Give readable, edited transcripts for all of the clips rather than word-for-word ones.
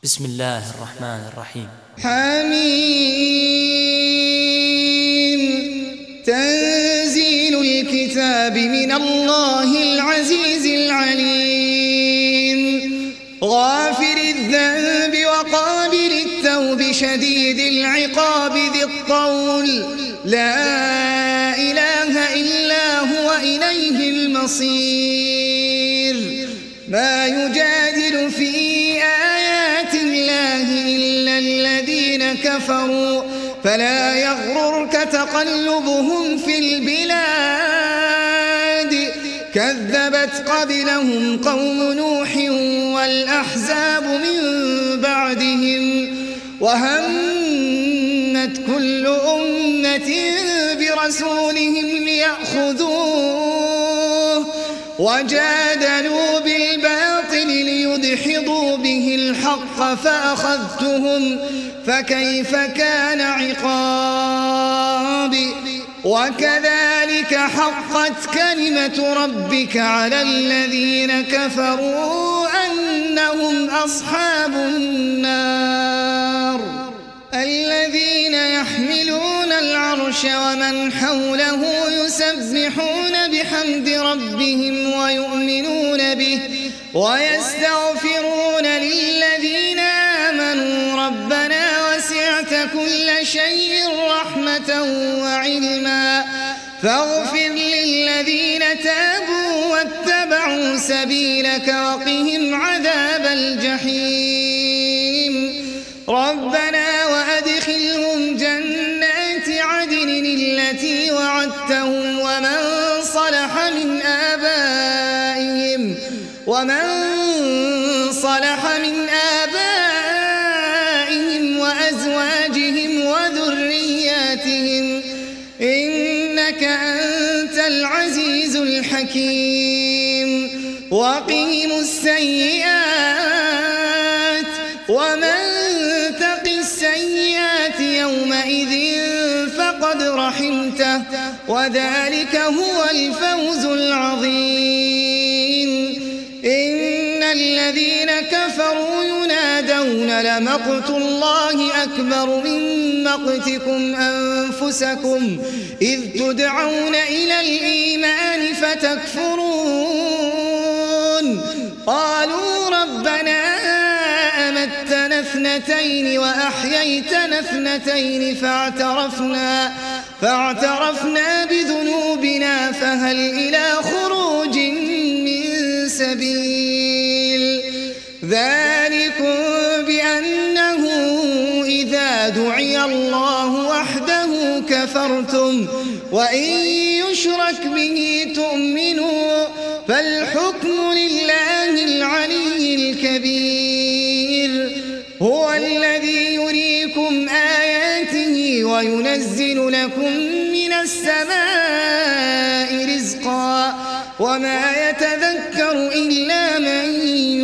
بسم الله الرحمن الرحيم. حميم. تنزيل الكتاب من الله العزيز العليم، غافر الذنب وقابل التوب شديد العقاب ذي الطول، لا إله إلا هو إليه المصير. ما يجادل في آيات الله إلا الذين كفروا، فلا يغررك تقلبهم في البلاد. كذبت قبلهم قوم نوح والأحزاب من بعدهم، وهمت كل أمة برسولهم ليأخذوه، وجادلوا بالباطل ليدحضوا به الحق فأخذتهم، فكيف كان عقاب. وكذلك حقت كلمة ربك على الذين كفروا أنهم أصحاب النار. الذين يحملون العرش ومن حوله يسبحون بحمد ربهم ويؤمنون به ويستغفرون للذين آمنوا ربنا وسعت كل شيء رحمة وعلما فاغفر للذين تابوا واتبعوا سبيلك وقهم عذاب الجحيم. ربنا وأدخلهم جنات عدن التي وعدتهم ومن صلح من آبائهم وأزواجهم وذرياتهم إنك أنت العزيز الحكيم. وقهم السيئات ومن تق السيئات يومئذ فقد رحمته وذلك هو الفوز العظيم. إن الذين كفروا ينادون لمقت الله أكبر من مقتكم أنفسكم إذ تدعون إلى الإيمان فتكفرون. قالوا ربنا أمتنا اثنتين وأحييتنا اثنتين فاعترفنا بذنوبنا فهل إلى خروج من سبيل. ذلكم بأنه إذا دعي الله وحده كفرتم وإن يشرك به تؤمنوا فالحكم لله العلي الكبير. هو الذي يريكم آياته وينزل لكم من السماء رزقا وما يتذكر إلا من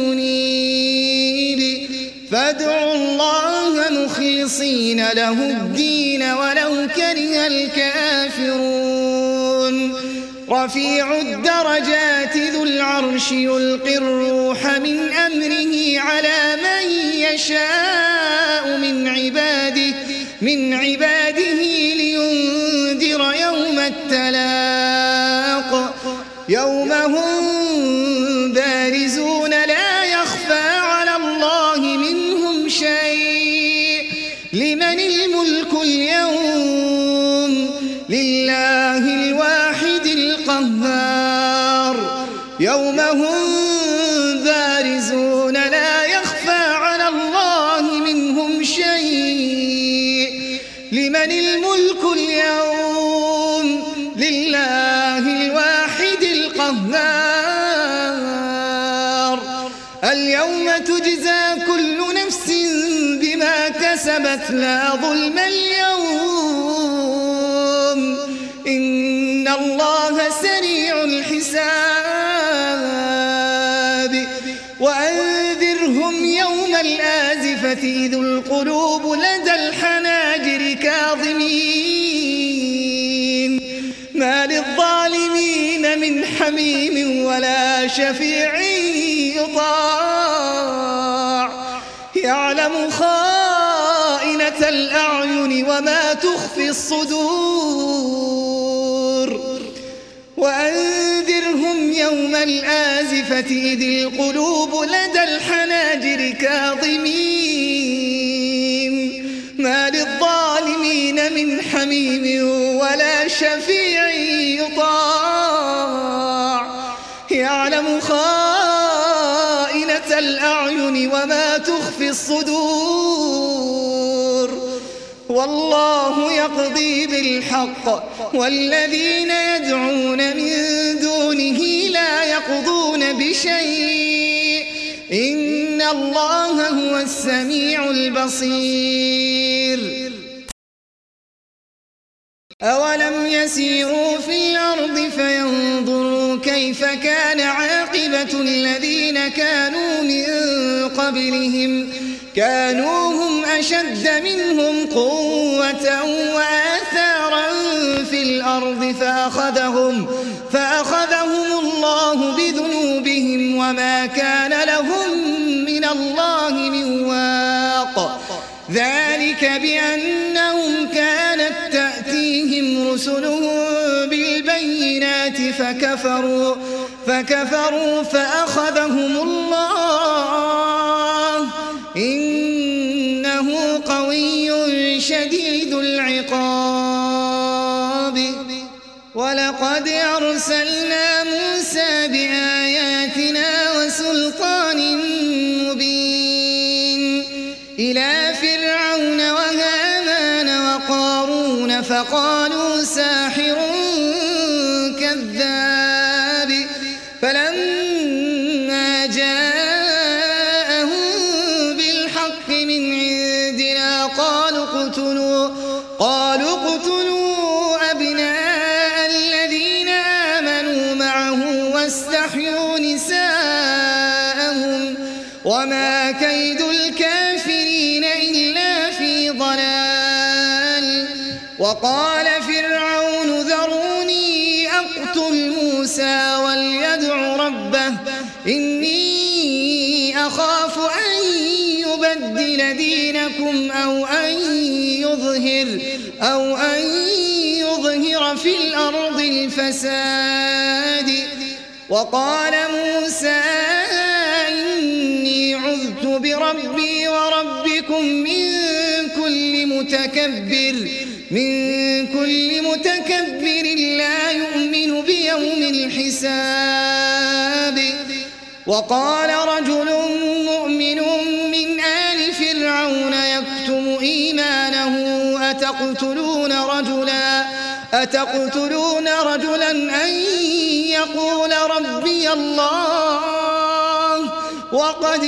ينيب. فادعوا الله مخلصين له الدين ولو كره الكافرون. رفيع الدرجات ذو العرش يلقي الروح من أمره على من يشاء من عباده لينذر يوم التلاق يوم هم بارزون لا يخفى على الله منهم شيء. لمن الملك اليوم؟ لله الواحد القهار. يوم هم بارزون لا يخفى على الله منهم شيء. لمن الملك اليوم؟ لله الواحد القهار. اليوم تجزى كل نفس بما كسبت لا ظلم اليوم إن الله سريع الحساب. وأنذرهم يوم الآزفة إذ القلوب لدى الحناجر كاظمين ما للظالمين من حميم ولا شفيع يطاع. يعلم يعلم خائنة الأعين وما تخفي الصدور وأنذرهم يوم الآزفة إذ القلوب لدى الحناجر كاظمين ما للظالمين من حميم ولا شفيع يطاع يعلم خائنة الأعين وما تخفي الصدور والله يقضي بالحق والذين يدعون من دونه لا يقضون بشيء إن الله هو السميع البصير أولم يسيروا في الأرض فينظروا كيف كان عاقبة الذين كانوا من قبلهم كانوا هم أشد منهم قوة وآثارا في الأرض فأخذهم الله بذنوبهم وما كان لهم من الله من واق ذلك بأنهم كانت تأتيهم رسلهم بالبينات فكفروا فأخذهم الله إنه قوي شديد العقاب ولقد أرسلنا موسى بآياتنا وسلطان مبين إلى فرعون وهامان وقارون فقالوا ساحر كذاب فلما جاءهم بالحق من عندنا قالوا اقتلوا أبناء الذين آمنوا معه واستحيوا نساءهم وما كيد الكافرين إلا في ضلال وقال فرعون ذروني أقتل موسى وليدع ربه إني أخاف أن يبدل دينكم أو أن يظهر في الأرض الفساد وقال موسى إني عذت بربي وربكم من كل متكبر لا يؤمن بيوم الحساب وقال رجل مؤمن من آل فرعون يكتم إيمانه أتقتلون رجلا أن يقول ربي الله وقد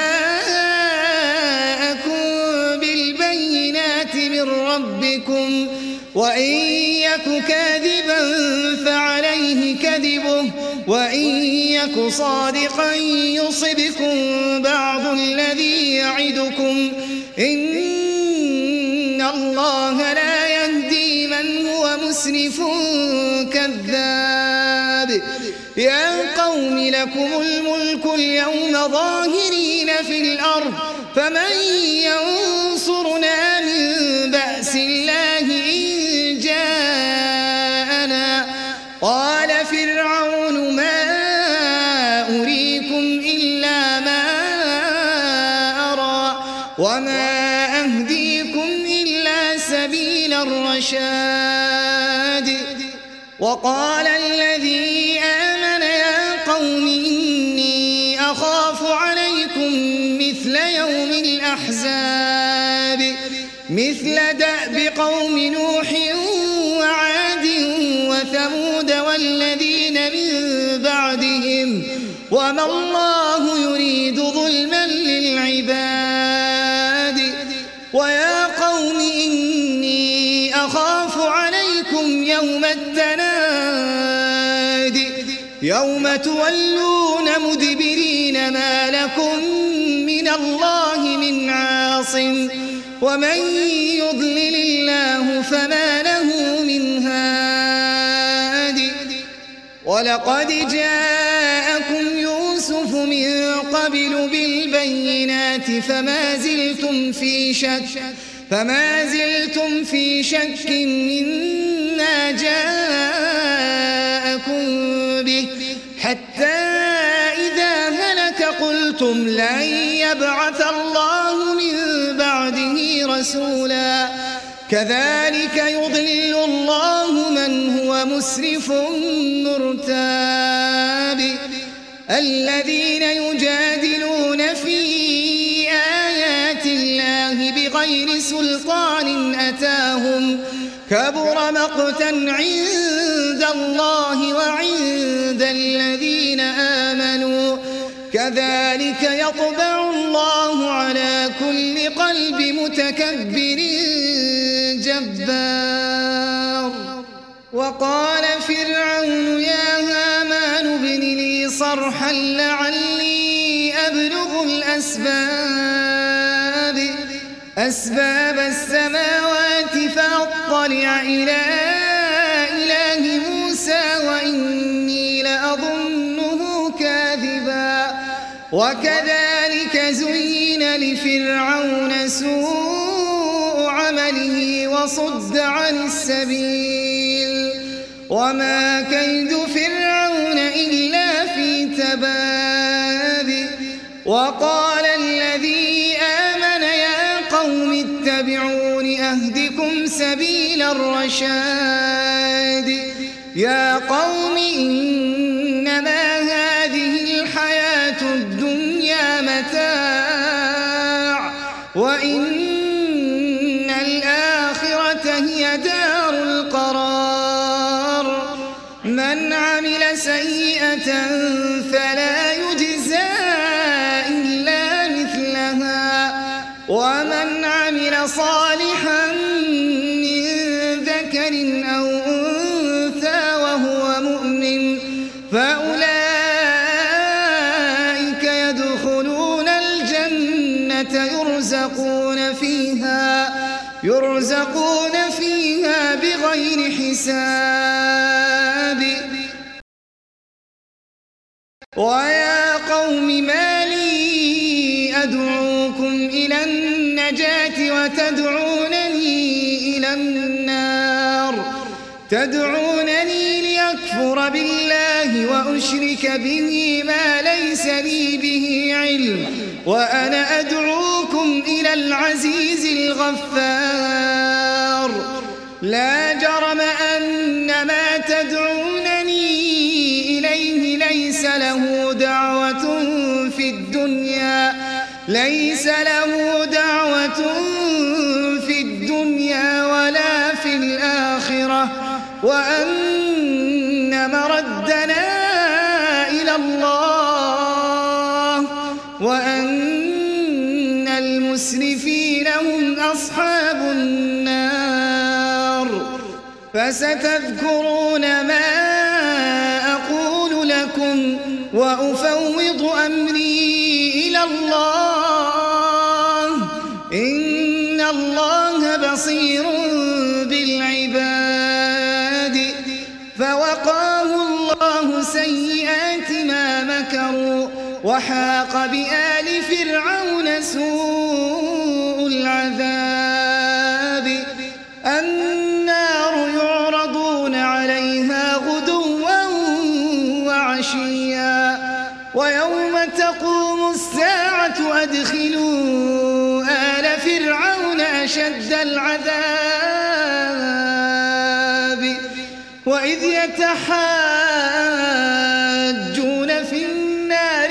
جاءكم بالبينات من ربكم وإن يك كاذبا فعليه كذبه وإن يك صادقا يصبكم بعض الذي يعدكم إن الله لا يهدي من هو مسرف كذاب يا قوم لكم الملك اليوم ظاهرين في الأرض فمن ينصرنا من بأس الله إن جاءنا قال فرعون ما أريكم إلا ما أرى وما أهديكم إلا سبيل الرشاد وقال الذي آمن يا قوم إني أخاف عليكم مثل يوم الأحزاب مثل دأب قوم نوح وعاد وثمود والذين من بعدهم وما الله يريد ظلما للعباد ويا قوم إني أخاف عليكم يوم التناد يوم تولون مدبرين ما لكم من الله من عاصم ومن يضلل الله فما له من هاد ولقد جاءكم يوسف من قبل بالبينات فما زلتم في شك مما جاءكم به حتى إذا هلك قلتم لن يبعث الله من بعده رسولا كذلك يضل الله من هو مسرف مرتاب الذين يجادلون في آيات الله بغير سلطان أتاهم كبر مقتا عند الله وعند الذين آمنوا كذلك يطبع الله على كل قلب متكبر جبار وقال فرعون يا هامان ابن لي صرحا لعلي أبلغ أسباب السماوات فأطلع إلى إله موسى وإني لأظنه كاذبا وكذلك زين لفرعون سوء عمله وصد عن السبيل وما كيد فرعون إلا في تباب وقال الذي آمن يا قوم اتبعون أهدكم سبيل الرشاد يا قوم إنما هذه الحياة الدنيا متاع وإن الآخرة هي دار القرار من عمل سيئة فلا يجزى إلا مثلها ومن عمل صالحا من ذكر أو أنثى وهو مؤمن فأولئك يدخلون الجنة يرزقون فيها بغير حساب ويا قوم ما لي أدعوكم إلى النجاة وتدعونني إلى النار تدعونني ليكفر بالله وأشرك به ما ليس لي به علم وأنا أدعوكم إلى العزيز الغفار لا جرم أن ما تدعونني إليه ليس له دعوة في الدنيا ولا في الآخرة وأن مردنا إلى الله وأن المسرفين هم أصحاب النار فستذكرون ما أقول لكم وأفوض أمري إلى الله إن الله بصير بالعباد فوقاه الله سيئات ما مكروا وحاق بآل فرعون سوء العذاب النار يعرضون عليها غدوا وعشيا ويوم تقوم الساعة أدخلوا آل فرعون أشد العذاب وإذ يتحاجون في النار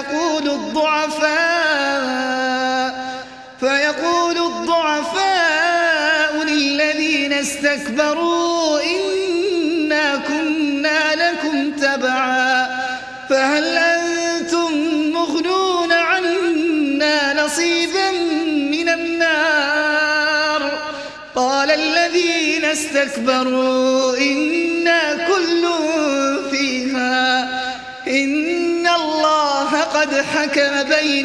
فيقول الضعفاء للذين استكبروا إنا كنا لكم تبعا فهل أنتم مغنون عنا نصيبا من النار قال الذين استكبروا إنا كل فيها إن الله قد حكم بين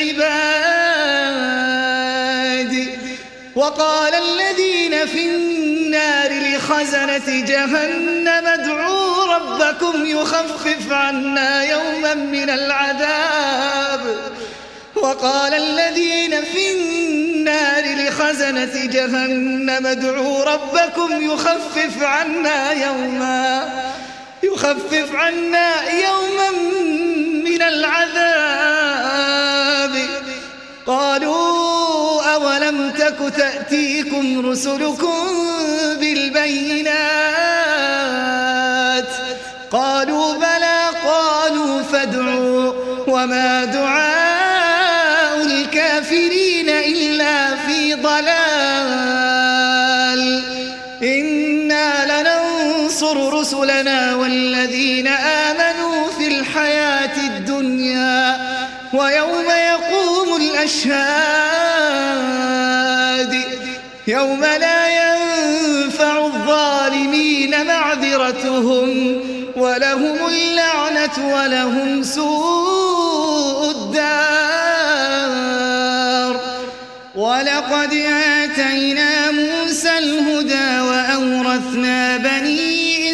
العباد وقال الذين في النار لخزنة جهنم ادعوا ربكم يخفف عنا يوما من العذاب وقال الذين في النار لخزنة جهنم ادعوا ربكم يخفف عنا يوما من العذاب قالوا أولم تك تأتيكم رسلكم بالبينات قالوا بلى قالوا فادعوا وما دعاء الكافرين إلا في ضلال إنا لننصر رسلنا والذين آمنوا في الحياة الدنيا ويوم يقوم الأشهاد يوم لا ينفع الظالمين معذرتهم ولهم اللعنة ولهم سوء الدار ولقد آتينا موسى الهدى وأورثنا بني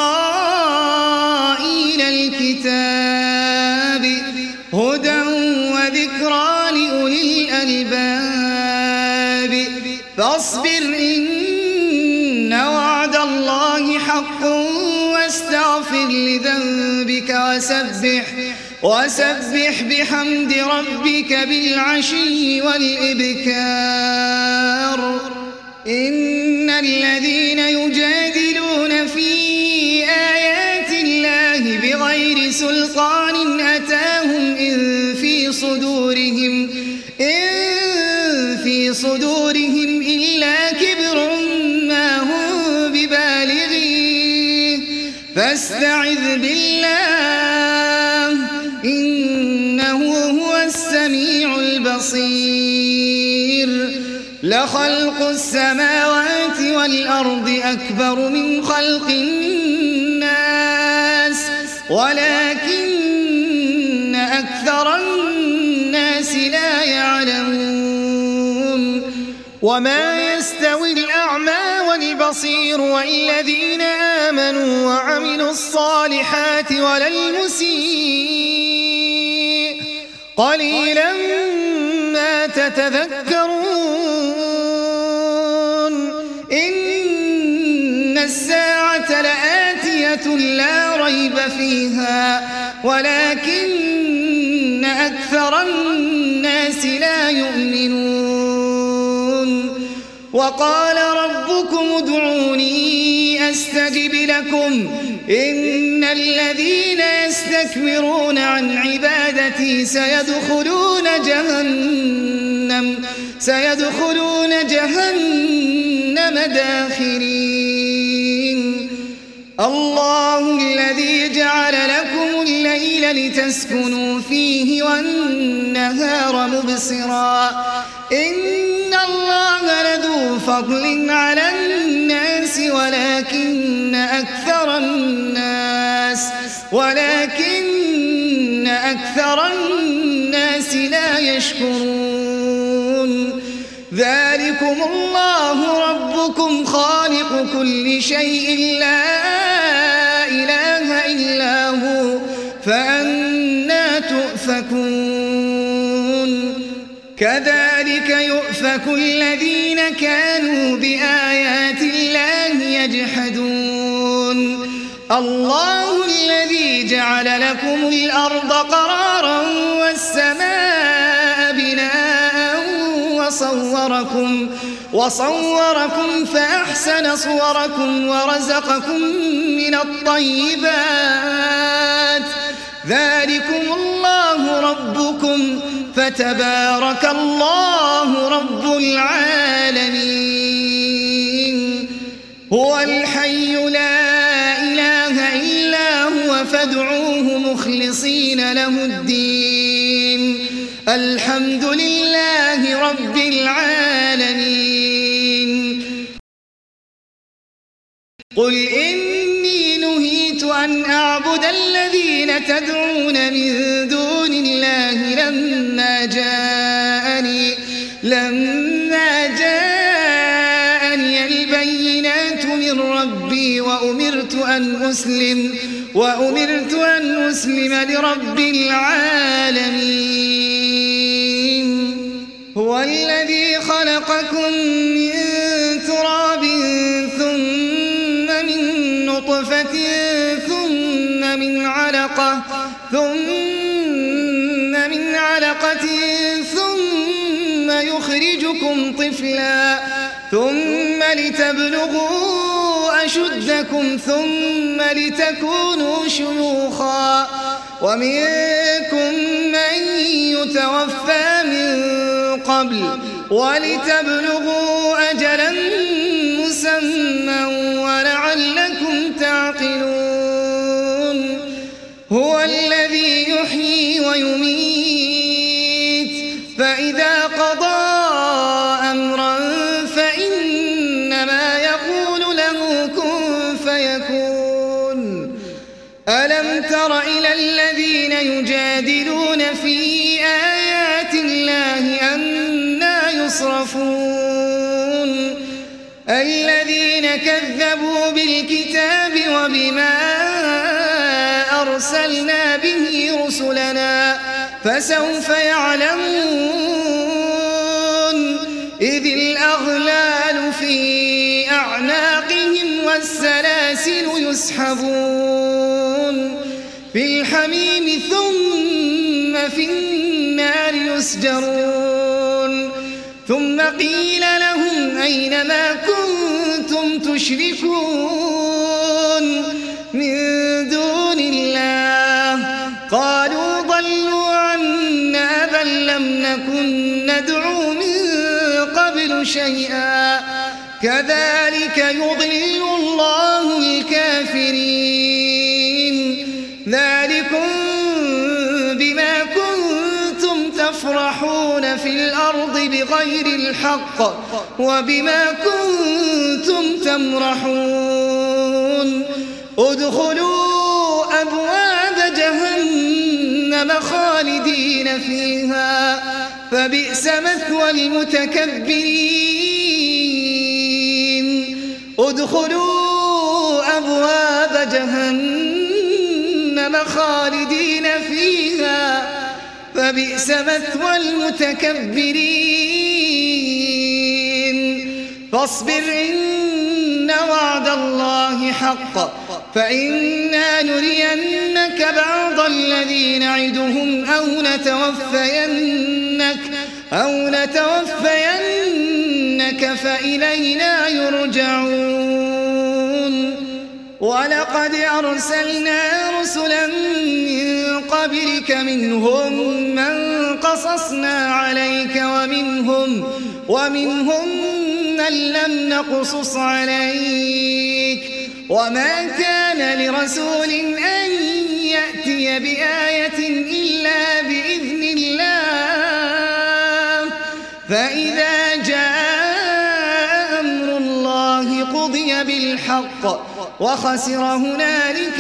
إسرائيل الكتاب هدى وذكرى لأولي الألباب فاصبر إن وعد الله حق واستغفر لذنبك وسبح بحمد ربك بالعشي والإبكار إن الذين يجادلون في آيات الله بغير سلطان أتاهم إن في صدورهم إلا كبر ما هم ببالغيه فاستعذ بالله إنه هو السميع البصير لخلق السماوات والأرض أكبر من خلق الناس ولكن أكثر الناس لا يعلمون وما يستوي الأعمى والبصير والذين آمنوا وعملوا الصالحات ولا المسيء قليلا ما تتذكرون إن الساعة لآتية لا ريب فيها ولكن أكثر الناس لا يؤمنون وقال ربكم ادعوني أستجب لكم إن الذين يستكبرون عن عبادتي سيدخلون جهنم داخرين الله الذي جعل لكم الليل لتسكنوا فيه والنهار مبصرا إن الله لذو فضل على الناس ولكن أكثر الناس لا يشكرون ذلكم الله ربكم خالق كل شيء لا إله إلا هو فأنى تؤفكون كذلك يؤفك الذين كانوا بآيات الله يجحدون الله الذي جعل لكم الأرض قرارا والسماء بناء وصوركم فأحسن صوركم ورزقكم من الطيبات ذلكم الله ربكم فتبارك الله رب العالمين هو الحي لا إله إلا هو فادعوه مخلصين له الدين الحمد لله رب العالمين قل إني نهيت أن أعبد الذين تدعون من دون الله لما جاءني البينات من ربي وأمرت وأمرت أن أسلم لرب العالمين. هو الذي خلقكم من تراب ثم من نطفة ثم من علقة ثم يخرجكم طفلا ثم لتبلغوا أشدكم ثم لتكونوا شيوخا ومنكم من يتوفى من قبل ولتبلغوا أجلا مسمى ولعلكم تعقلون. هو الذي يحيي ويميت فإذا قضى أمرا فإنما يقول له كن فيكون. ألم تر إلى الذين يجادلون في آيات الله أنى يصرفون الذين كذبوا بالكتاب وبما أرسلنا به رسلنا فسوف يعلمون إذ الأغلال في أعناقهم والسلاسل يسحبون في الحميم ثم في النار يسجرون ثم قيل لهم أين ما كنتم تشركون من دون الله قالوا ضلوا عنا بل لم نكن ندعو من قبل شيئا كذلك يضل الله الكافرين. ذلكم بما كنتم تفرحون في الأرض بغير الحق وبما كنتم تمرحون. ادخلوا أبواب جهنم خالدين فيها فبئس مثوى المتكبرين. ادخلوا أبواب جهنم خالدين فيها فبئس مثوى المتكبرين. فاصبر إن وعد الله حق فإنا نرينك بعض الذي نعدهم أو نتوفينك فإلينا يرجعون. ولقد أرسلنا رسلا من قبلك منهم من قصصنا عليك ومنهم من لم نقصص عليك وما كان لرسول أن يأتي بآية إلا بإذن الله فإذا جاء أمر الله قضي بالحق وخسر هنالك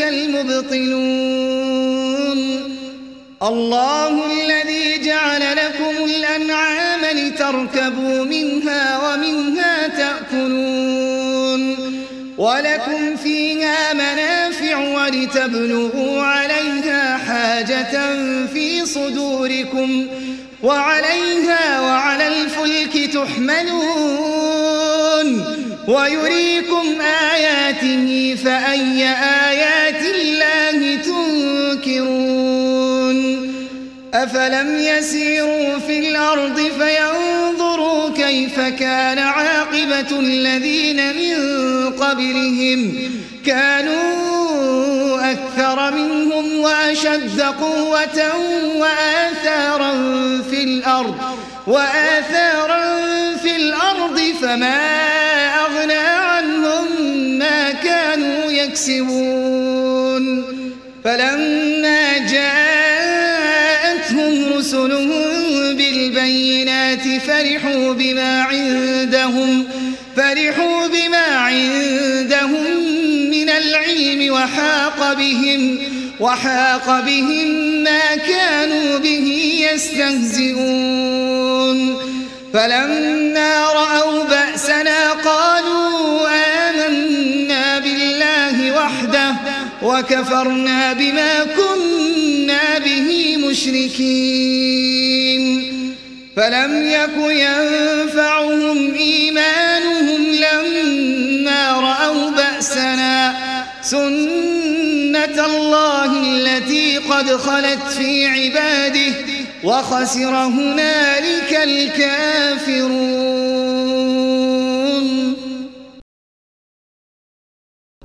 المبطلون. الله الذي جعل لكم الأنعام لتركبوا منها ومنها تأكلون ولكم فيها منافع ولتبلغوا عليها حاجة في صدوركم وعليها وعلى الفلك تحملون ويريكم آياته فأي آيات الله تنكرون. أفلم يسيروا في الأرض فينظروا كيف كان عاقبة الذين من قبلهم كانوا أكثر منهم وأشد قوة وآثارا في الأرض فما أغنى عنهم ما كانوا يكسبون. فلما جاءتهم رسلهم بالبينات فرحوا بما عندهم من العلم وحاق بهم ما كانوا به يستهزئون. فلما رأوا بأسنا قالوا آمنا بالله وحده وكفرنا بما كنا به مشركين فلم يك ينفعهم إيمانهم لما رأوا بأسنا سنة الله التي قد خلت في عباده وخسر هنالك الكافرون.